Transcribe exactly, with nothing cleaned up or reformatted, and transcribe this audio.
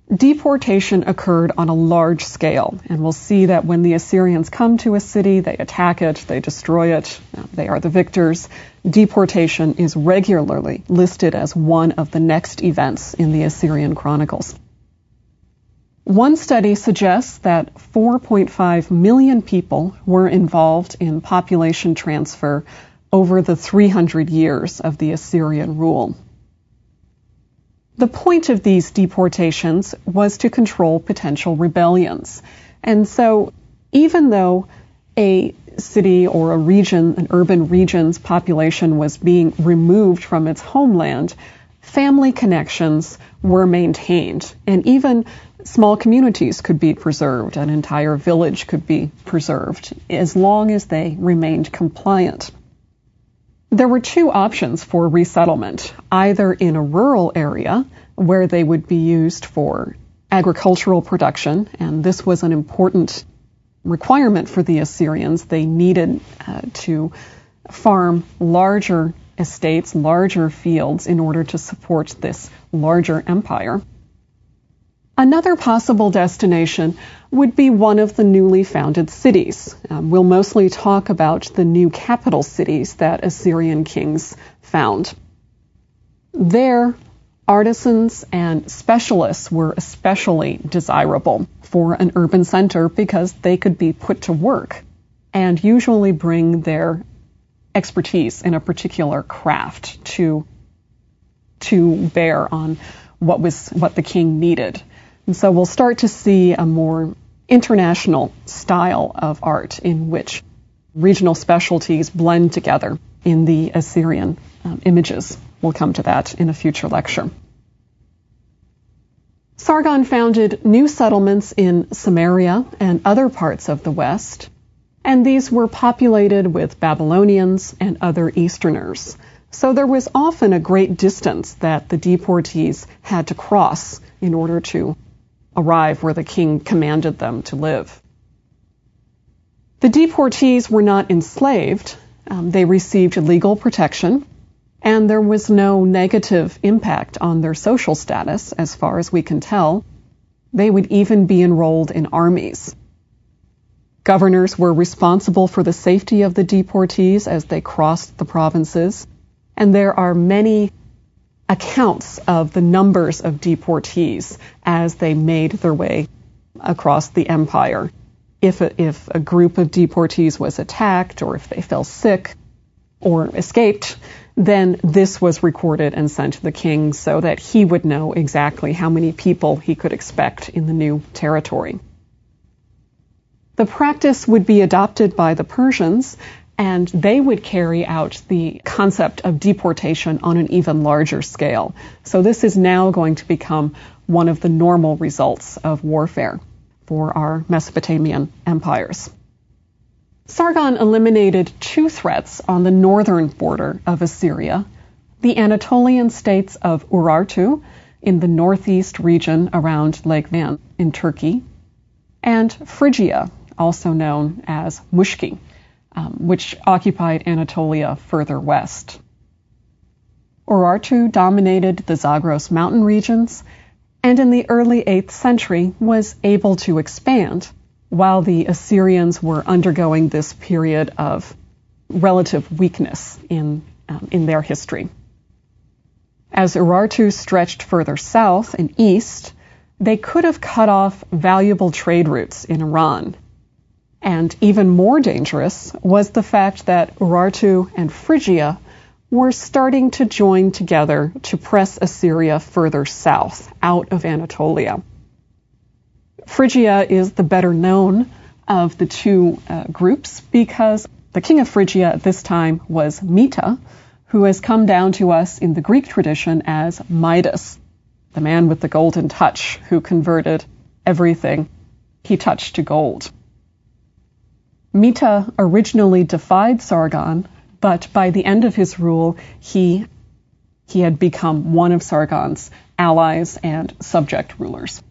Deportation occurred on a large scale, and we'll see that when the Assyrians come to a city, they attack it, they destroy it, they are the victors. Deportation is regularly listed as one of the next events in the Assyrian Chronicles. One study suggests that four point five million people were involved in population transfer over the three hundred years of the Assyrian rule. The point of these deportations was to control potential rebellions. And so even though a city or a region, an urban region's population was being removed from its homeland, family connections were maintained. And even small communities could be preserved. An entire village could be preserved as long as they remained compliant. There were two options for resettlement, either in a rural area where they would be used for agricultural production, and this was an important requirement for the Assyrians. They needed uh, to farm larger estates, larger fields in order to support this larger empire. Another possible destination would be one of the newly founded cities. Um, we'll mostly talk about the new capital cities that Assyrian kings found. There, artisans and specialists were especially desirable for an urban center because they could be put to work and usually bring their expertise in a particular craft to, to bear on what was what the king needed. And so we'll start to see a more international style of art in which regional specialties blend together in the Assyrian um, images. We'll come to that in a future lecture. Sargon founded new settlements in Samaria and other parts of the West, and these were populated with Babylonians and other Easterners. So there was often a great distance that the deportees had to cross in order to arrive where the king commanded them to live. The deportees were not enslaved. Um, they received legal protection, and there was no negative impact on their social status, as far as we can tell. They would even be enrolled in armies. Governors were responsible for the safety of the deportees as they crossed the provinces, and there are many accounts of the numbers of deportees as they made their way across the empire. If a, if a group of deportees was attacked, or if they fell sick or escaped, then this was recorded and sent to the king so that he would know exactly how many people he could expect in the new territory. The practice would be adopted by the Persians, and they would carry out the concept of deportation on an even larger scale. So this is now going to become one of the normal results of warfare for our Mesopotamian empires. Sargon eliminated two threats on the northern border of Assyria: the Anatolian states of Urartu in the northeast region around Lake Van in Turkey, and Phrygia, also known as Mushki, Um, which occupied Anatolia further west. Urartu dominated the Zagros mountain regions, and in the early eighth century was able to expand, while the Assyrians were undergoing this period of relative weakness in, um, in their history. As Urartu stretched further south and east, they could have cut off valuable trade routes in Iran. And even more dangerous was the fact that Urartu and Phrygia were starting to join together to press Assyria further south, out of Anatolia. Phrygia is the better known of the two uh, groups because the king of Phrygia at this time was Mita, who has come down to us in the Greek tradition as Midas, the man with the golden touch who converted everything he touched to gold. Mita originally defied Sargon, but by the end of his rule, he, he had become one of Sargon's allies and subject rulers.